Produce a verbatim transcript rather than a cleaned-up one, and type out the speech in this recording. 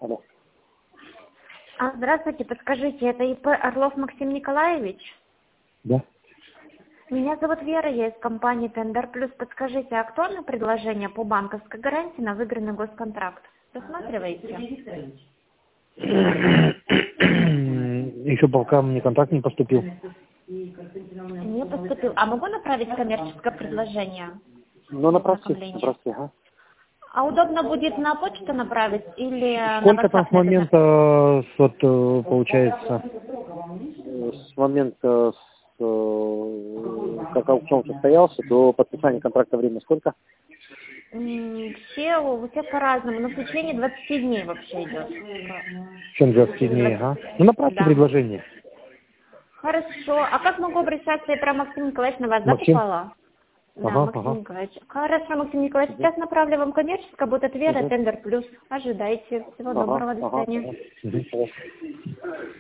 Алло. А, здравствуйте, подскажите, это ИП Орлов Максим Николаевич? Да. Меня зовут Вера, я из компании Тендер Плюс. Подскажите, актуально предложение по банковской гарантии на выигранный госконтракт? Рассматриваете? Еще пока мне контракт не поступил. Не поступил. А могу направить коммерческое предложение? Ну, направьте, направьте, ага. А удобно будет на почту направить или Сколько на там WhatsApp? с момента, с, вот, э, получается, э, с момента, с, э, как аукцион состоялся, до подписания контракта время сколько? М, Все, у всех по-разному, но в течение двадцати дней вообще идет. Чем двадцать дней, ага. Ну, направьте Да. предложение. Хорошо. А как могу обращаться? Я про Максим Николаевич на вас, да, Максим? попала? Да, Ага, Максим ага. Николаевич. Хорошо, Максим Николаевич, сейчас направлю вам коммерческое, будет от Вера, Угу. Тендер Плюс. Ожидайте. Всего Ага, доброго, до ага, свидания. ага. Угу.